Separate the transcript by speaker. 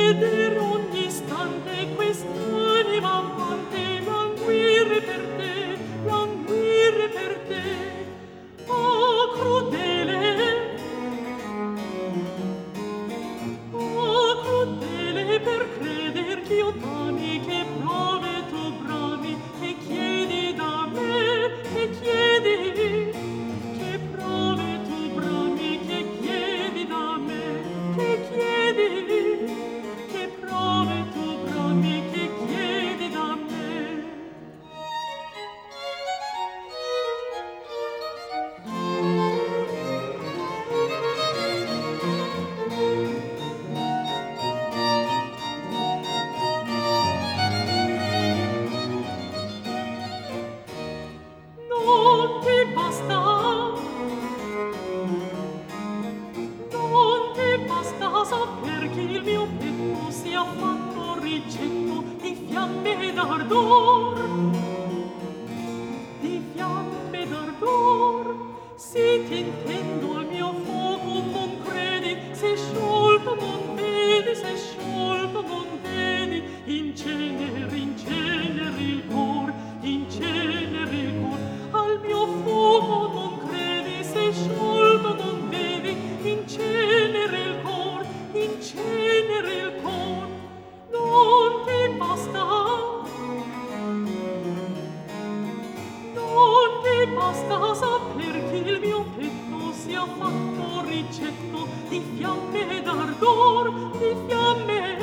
Speaker 1: vedere ogni istante quest'anima amante languire per te, languire per te. Oh, crudele per creder ch'io t'ami, che prove tu bravi, che chiedi da me, che chiedi, che prove tu bravi, che chiedi da me, che chiedi, che prove tu bravi, che chiedi da me. Non ti basta, non ti basta saper che il mio petto sia fatto ricetto di fiamme d'ardor, di fiamme d'ardor. Se ti intendo il mio fuoco non credi, se sciolto non vedi, se sciolto non vedi, inceneri il cor, inceneri il cor. Al mio fuoco non credi, se sciolto non vedi, inceneri il cor, inceneri il cor. Non ti basta, non ti basta saper che il mio petto sia fatto ricetto di fiamme d'ardor, di fiamme